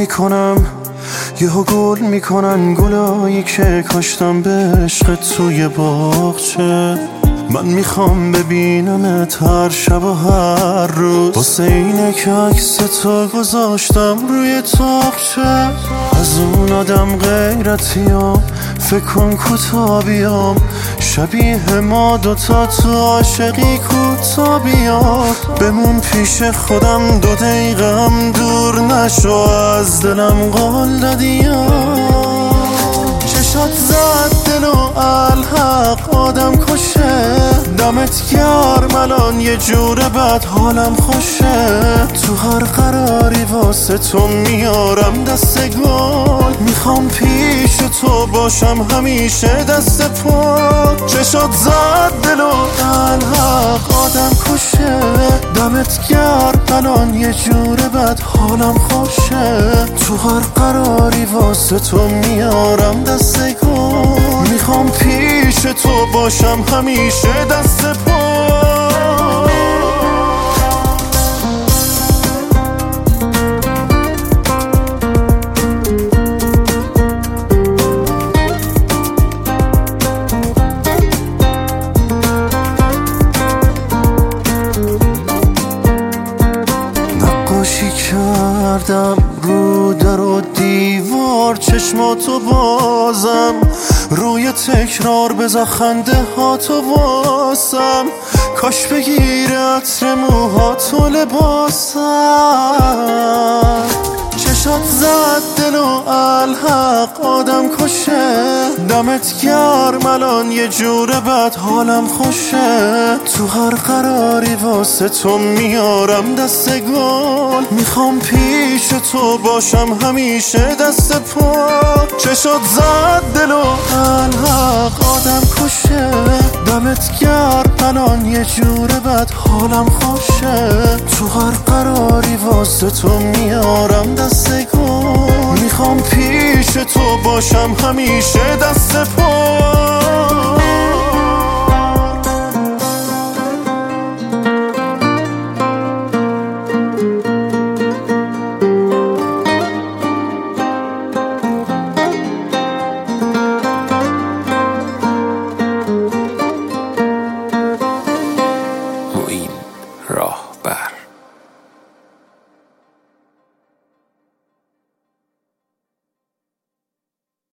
میکنم، یهو گل میکنن گلایی که کاشتم به عشق توی باغچه. من میخوام ببینمت هر شب و هر روز، واسه اینه که عکس تو گذاشتم روی طاقچه. از اون آدم غیرتیام، فکر کن کوتا بیام، شبیه ما دوتا تو عاشقی کوتا بیام. بمون پیش خودم 2 دقیقه هم دور نشو، از دلم قول دادیم. چشات زد دل و الحق آدم کشه، دمت گرم الان یه جور بد حالم خوشه. تو هر قراری واسه تو میارم دست گل، میخوام پیش تو باشم همیشه دست پا. چشات زد دل و الحق آدم کشه، دمت گرم الان یه جور بد حالم خوشه. تو هر قراری واسه تو میارم دست گل، میخوام پیش تو باشم همیشه دست پا. نقاشی کردم رو در و دیوار، چشماتو بازم روی تکرار بذار خنده هاتو واسم. کاش بگیره عطر موهاتو لباسم. چشات زد دل و الحق آدم کشه، دمت گرم الان یه جور بد حالم خوشه. تو هر قراری واسه تو میارم دست گل، میخوام پیش تو باشم همیشه دست پا. چشات زد دل و الحق آدم کشه، دمت گرم الان یه جور بد حالم خوشه. تو هر قراری واسه تو میارم دست گل، میخوام پیش تو باشم همیشه دست پا.